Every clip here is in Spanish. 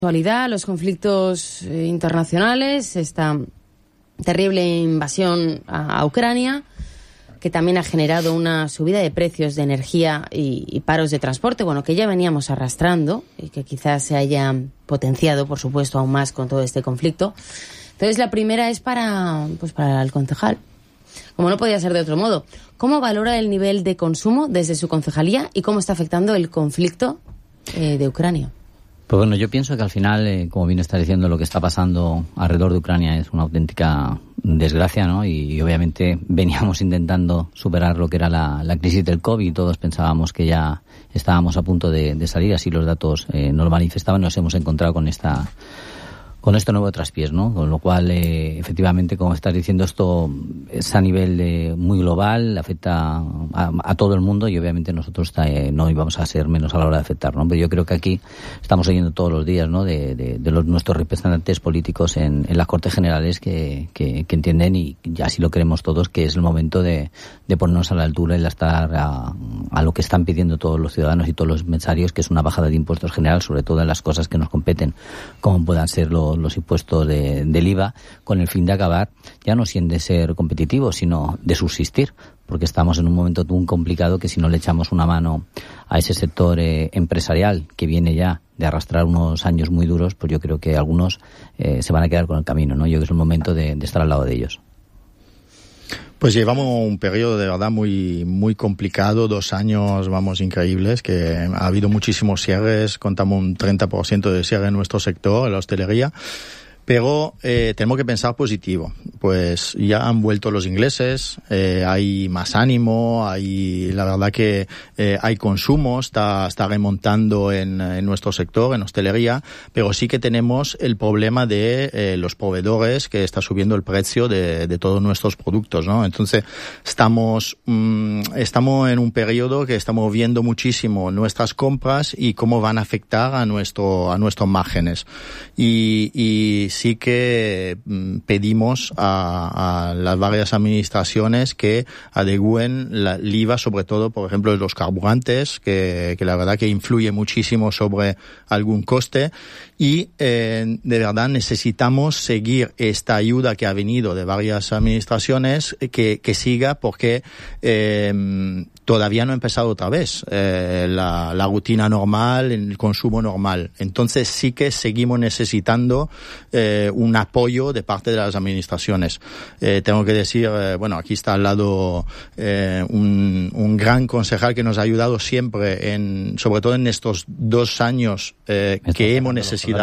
Actualidad, los conflictos internacionales, esta terrible invasión a Ucrania, que también ha generado una subida de precios de energía y paros de transporte, bueno, que ya veníamos arrastrando y que quizás se haya potenciado, por supuesto, aún más con todo este conflicto. Entonces, la primera es para el concejal. Como no podía ser de otro modo, ¿cómo valora el nivel de consumo desde su concejalía y cómo está afectando el conflicto de Ucrania? Pues bueno, yo pienso que al final, como bien está diciendo, lo que está pasando alrededor de Ucrania es una auténtica desgracia, ¿no? Y obviamente veníamos intentando superar lo que era la crisis del COVID y todos pensábamos que ya estábamos a punto de salir, así los datos nos manifestaban. Nos hemos encontrado con este nuevo traspiés, ¿no? Con lo cual, efectivamente, como estás diciendo, esto es a nivel muy global, afecta a todo el mundo y obviamente nosotros no íbamos a ser menos a la hora de afectar, ¿no? Pero yo creo que aquí estamos oyendo todos los días, ¿no? De nuestros representantes políticos en las Cortes Generales que entienden, y así lo queremos todos, que es el momento de ponernos a la altura y estar a lo que están pidiendo todos los ciudadanos y todos los empresarios, que es una bajada de impuestos general, sobre todo en las cosas que nos competen, como puedan ser los impuestos del IVA, con el fin de acabar ya no siendo de ser competitivos, sino de subsistir, porque estamos en un momento muy complicado que si no le echamos una mano a ese sector empresarial que viene ya de arrastrar unos años muy duros, pues yo creo que algunos se van a quedar con el camino, ¿no? Yo creo que es el momento de estar al lado de ellos. Pues llevamos un periodo de verdad muy, muy complicado, 2 años, increíbles, que ha habido muchísimos cierres, contamos un 30% de cierre en nuestro sector, en la hostelería. Pero tenemos que pensar positivo, pues ya han vuelto los ingleses, hay más ánimo, la verdad que hay consumo, está remontando en nuestro sector, en hostelería, pero sí que tenemos el problema de los proveedores, que está subiendo el precio de todos nuestros productos, ¿no? Entonces estamos en un periodo que estamos viendo muchísimo nuestras compras y cómo van a afectar a nuestros márgenes, y sí que pedimos a las varias administraciones que adecúen el IVA, sobre todo, por ejemplo, de los carburantes, que la verdad que influye muchísimo sobre algún coste, y de verdad necesitamos seguir esta ayuda que ha venido de varias administraciones, que siga, porque todavía no ha empezado otra vez la rutina normal, el consumo normal. Entonces sí que seguimos necesitando un apoyo de parte de las administraciones. Tengo que decir, aquí está al lado un gran concejal que nos ha ayudado siempre, sobre todo en estos 2 años que hemos necesitado.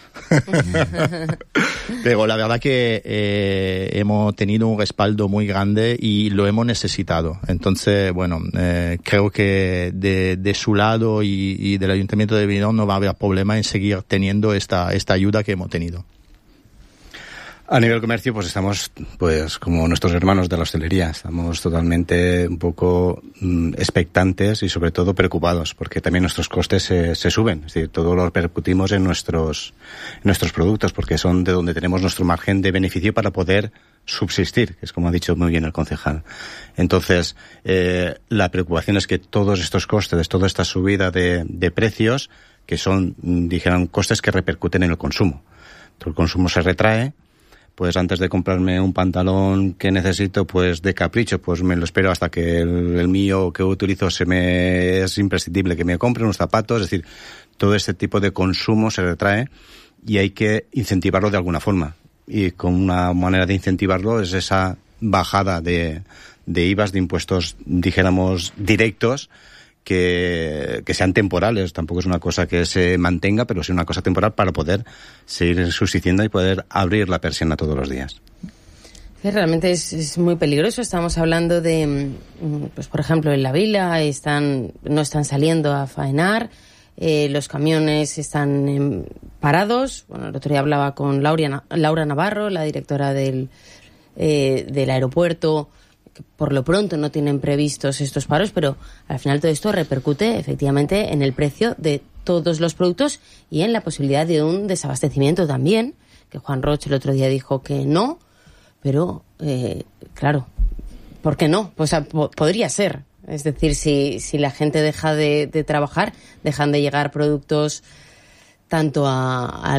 Pero la verdad que hemos tenido un respaldo muy grande y lo hemos necesitado. Entonces, creo que de su lado y del Ayuntamiento de Benidorm no va a haber problema en seguir teniendo esta ayuda que hemos tenido. A nivel comercio, pues estamos, como nuestros hermanos de la hostelería, estamos totalmente un poco expectantes y sobre todo preocupados, porque también nuestros costes se suben, es decir, todo lo repercutimos en nuestros productos, porque son de donde tenemos nuestro margen de beneficio para poder subsistir, que es como ha dicho muy bien el concejal. Entonces, la preocupación es que todos estos costes, toda esta subida de precios, que son, costes que repercuten en el consumo. Todo el consumo se retrae. Pues antes de comprarme un pantalón que necesito, de capricho, me lo espero hasta que el mío que utilizo es imprescindible que me compre unos zapatos. Es decir, todo este tipo de consumo se retrae y hay que incentivarlo de alguna forma. Y con una manera de incentivarlo es esa bajada de IVAs, de impuestos, directos, que sean temporales. Tampoco es una cosa que se mantenga, pero sí una cosa temporal para poder seguir subsistiendo y poder abrir la persiana todos los días. Realmente es muy peligroso. Estamos hablando de, por ejemplo, en la Vila no están saliendo a faenar, los camiones están parados. El otro día hablaba con Laura Navarro, la directora del aeropuerto, que por lo pronto no tienen previstos estos paros, pero al final todo esto repercute efectivamente en el precio de todos los productos y en la posibilidad de un desabastecimiento también, que Juan Roch el otro día dijo que no, pero claro, ¿por qué no? Pues podría ser. Es decir, si la gente deja de trabajar, dejan de llegar productos tanto a